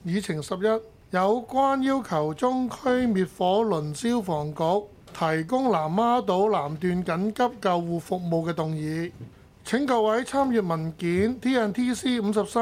議程11有關要求中區滅火輪消防局提供南丫島南段緊急救護服務嘅動議。請各位參閱文件 TNTC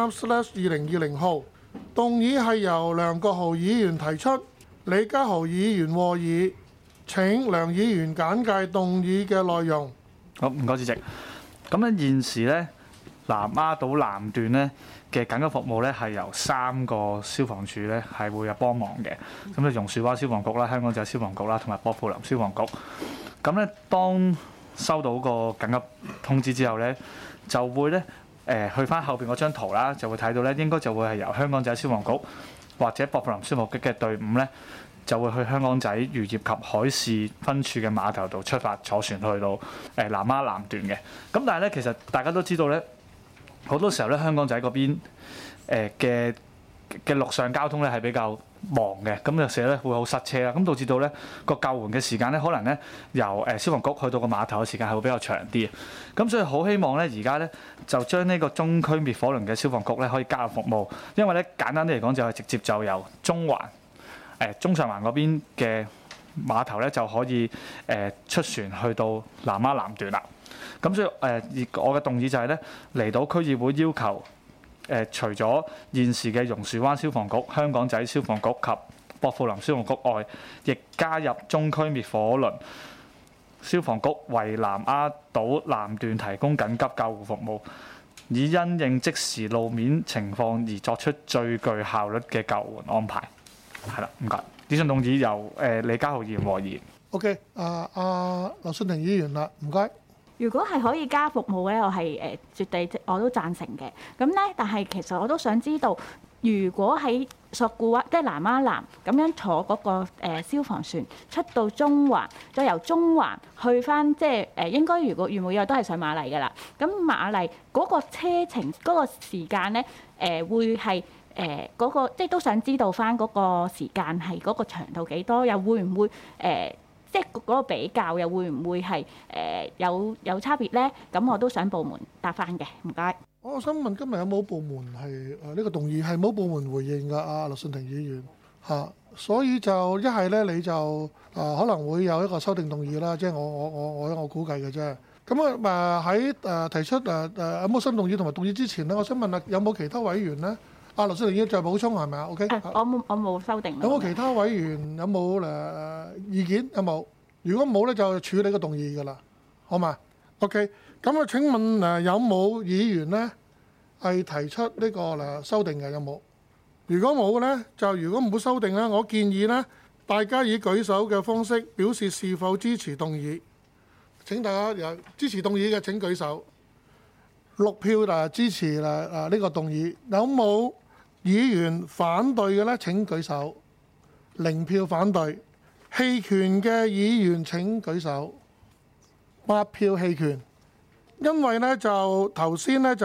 53/2020號。動議係由梁國豪議員提出，李家豪議員和議。請梁議員簡介動議嘅內容。 好，唔該主席。咁咧現時咧南丫島南段咧嘅緊急服務咧係由3個消防處咧係會有幫忙嘅。咁咧榕樹灣消防局啦、香港仔消防局啦同埋薄扶林消防局。咁咧當收到個緊急通知之後咧，就會咧去翻後邊嗰張圖啦，就會睇到咧應該就會係由香港仔消防局或者薄扶林消防局嘅隊伍咧，就會去香港仔漁業及海事分處嘅碼頭度出發，坐船去到南丫南段嘅。咁但係咧，其實大家都知道咧，好多時候咧香港仔嗰邊嘅陸上交通咧係比較忙嘅，咁有時咧會好塞車啦，咁導致到咧個救援嘅時間咧可能咧由消防局去到個碼頭嘅時間係會比較長啲。咁所以好希望咧而家咧就將呢個中區滅火輪嘅消防局咧可以加入服務，因為咧簡單啲嚟講就係直接就由中上環嗰邊嘅碼頭咧就可以出船去到南丫南段啦。咁所以我嘅動議就係咧嚟到區議會要求除咗現時嘅榕樹灣消防局、香港仔消防局及薄扶林消防局外，亦加入中區滅火輪消防局為南丫島南段提供緊急救護服務，以因應即時路面情況而作出最具效率嘅救援安排。係啦，唔該。以上動議由李家豪議員和議。 OK， 劉信廷議員啦，唔該。 如果係可以加服務咧，我係絕對我都贊成嘅。咁咧，但係其實我都想知道，如果喺索罟灣即係南丫南咁樣坐嗰個消防船出到中環，再由中環去翻即係應該如果如無意外都係上瑪麗㗎啦。咁瑪麗嗰個車程嗰個時間咧會係嗰個即係都想知道翻嗰個時間係嗰個長度幾多，又會唔會即係嗰個比較又會唔會係有差別咧？咁我都想部門答翻嘅，唔該。 我想問今日有冇部門係呢個動議係冇部門回應㗎？劉信廷議員嚇，所以就一係咧你就可能會有一個修訂動議啦，即係我估計嘅啫。咁喺提出有冇新動議同埋動議之前咧，我想問下有冇其他委員咧？劉信廷議員再補充係咪啊 ？OK， 我冇修訂。 有冇其他委員有冇意見？有冇？如果冇咧，就處理個動議㗎啦，好嘛 ？OK， 咁請問有冇議員咧係提出呢個修訂嘅？有冇？如果冇咧，就如果冇修訂咧，我建議咧大家以舉手嘅方式表示是否支持動議。請大家有支持動議嘅請舉手。6票支持呢個動議，有冇議員反對嘅咧？請舉手。0票反對。棄權嘅議員請舉手。8票棄權。因為咧就頭先咧就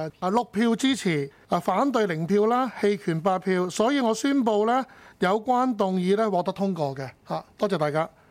6票支持，反對0票啦，棄權8票，所以我宣布咧有關動議咧獲得通過嘅嚇。多謝大家。